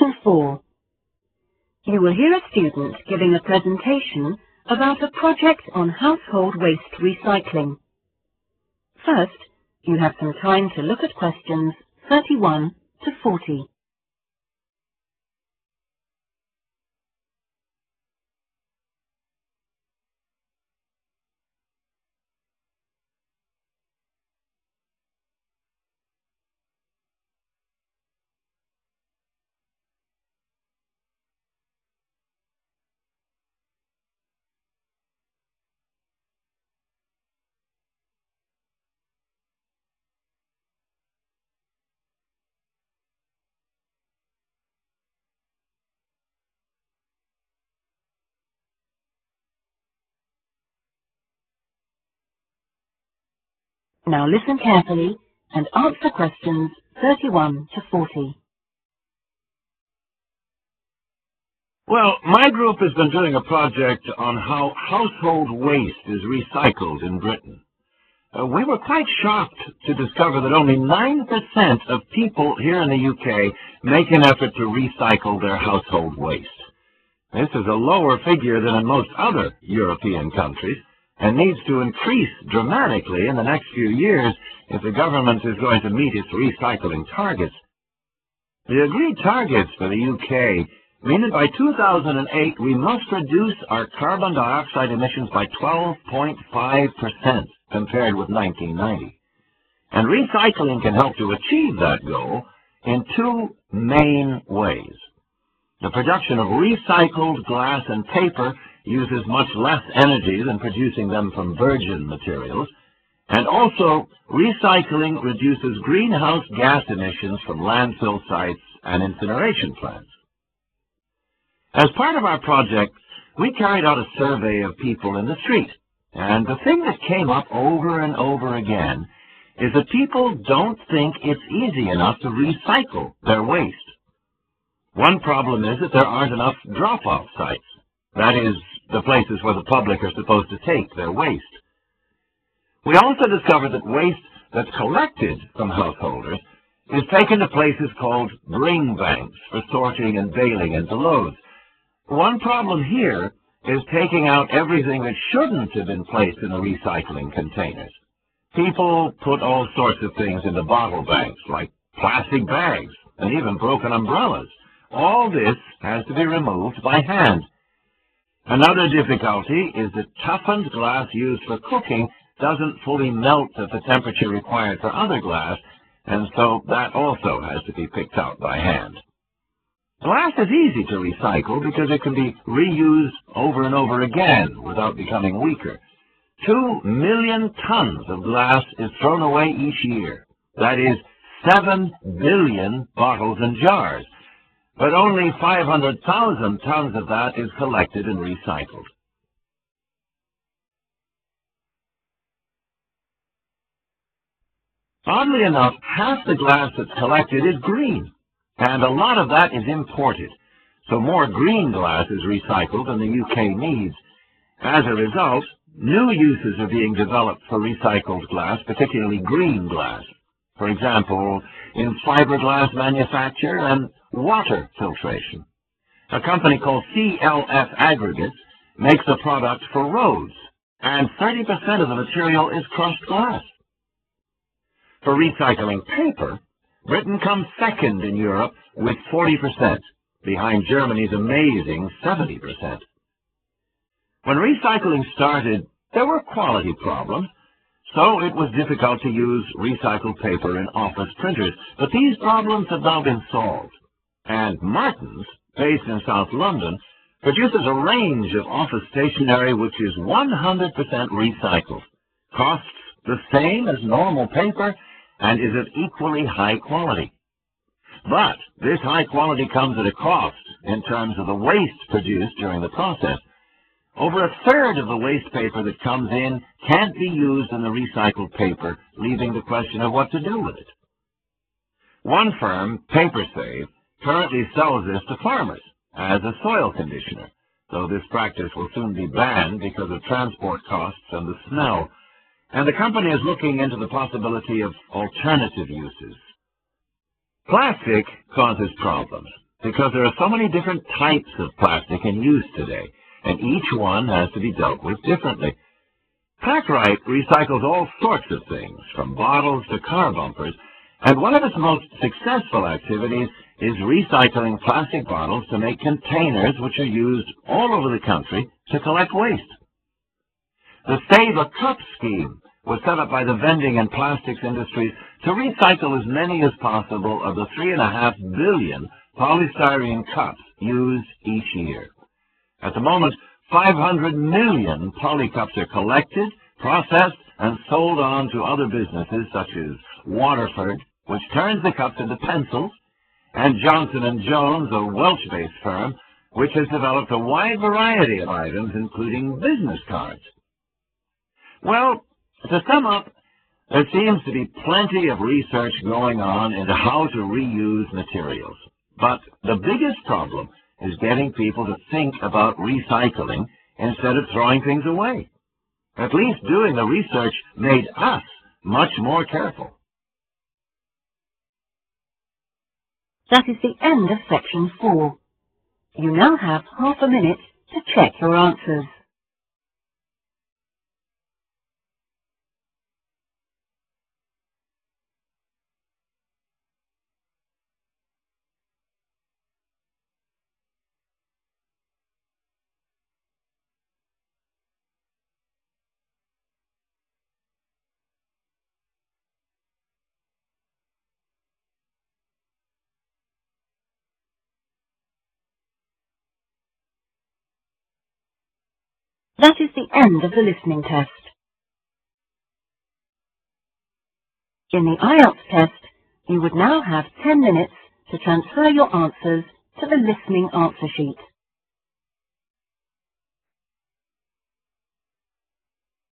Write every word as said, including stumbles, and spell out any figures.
Lesson four. You will hear a student giving a presentation about a project on household waste recycling. First, you have some time to look at questions thirty-one to forty. Now listen carefully and answer questions thirty-one to forty. Well, my group has been doing a project on how household waste is recycled in Britain. Uh, we were quite shocked to discover that only nine percent of people here in the U K make an effort to recycle their household waste. This is a lower figure than in most other European countries, and needs to increase dramatically in the next few years if the government is going to meet its recycling targets. The agreed targets for the U K mean that by two thousand eight we must reduce our carbon dioxide emissions by twelve point five percent compared with nineteen ninety. And recycling can help to achieve that goal in two main ways. The production of recycled glass and paper uses much less energy than producing them from virgin materials, and also recycling reduces greenhouse gas emissions from landfill sites and incineration plants. As part of our project, we carried out a survey of people in the street, and the thing that came up over and over again is that people don't think it's easy enough to recycle their waste. One problem is that there aren't enough drop-off sites. That is, the places where the public are supposed to take their waste. We also discovered that waste that's collected from householders is taken to places called bring banks for sorting and baling into loads. One problem here is taking out everything that shouldn't have been placed in the recycling containers. People put all sorts of things into bottle banks, like plastic bags and even broken umbrellas. All this has to be removed by hand. Another difficulty is that toughened glass used for cooking doesn't fully melt at the temperature required for other glass, and so that also has to be picked out by hand. Glass is easy to recycle because it can be reused over and over again without becoming weaker. Two million tons of glass is thrown away each year. That is seven billion bottles and jars. But only five hundred thousand tons of that is collected and recycled. Oddly enough, half the glass that's collected is green, and a lot of that is imported. So more green glass is recycled than the U K needs. As a result, new uses are being developed for recycled glass, particularly green glass. For example, in fiberglass manufacture and water filtration. A company called C L F Aggregates makes a product for roads, and thirty percent of the material is crushed glass. For recycling paper, Britain comes second in Europe with forty percent, behind Germany's amazing seventy percent. When recycling started, there were quality problems, so it was difficult to use recycled paper in office printers, but these problems have now been solved. And Martins, based in South London, produces a range of office stationery which is one hundred percent recycled, costs the same as normal paper, and is of equally high quality. But this high quality comes at a cost in terms of the waste produced during the process. Over a third of the waste paper that comes in can't be used in the recycled paper, leaving the question of what to do with it. One firm, PaperSave, currently sells this to farmers as a soil conditioner, though this practice will soon be banned because of transport costs and the smell, and the company is looking into the possibility of alternative uses. Plastic causes problems. because there are so many different types of plastic in use today, and each one has to be dealt with differently. PacRite recycles all sorts of things, from bottles to car bumpers, and one of its most successful activities is recycling plastic bottles to make containers which are used all over the country to collect waste. The Save a Cup scheme was set up by the vending and plastics industries to recycle as many as possible of the three and a half billion polystyrene cups used each year. At the moment, five hundred million poly cups are collected, processed, and sold on to other businesses such as Waterford, which turns the cups into pencils, and Johnson and Jones, a Welsh-based firm, which has developed a wide variety of items, including business cards. Well, to sum up, there seems to be plenty of research going on into how to reuse materials. But the biggest problem is getting people to think about recycling instead of throwing things away. At least doing the research made us much more careful. That is the end of section four. You now have half a minute to check your answers. That is the end of the listening test. In the I E L T S test, you would now have ten minutes to transfer your answers to the listening answer sheet.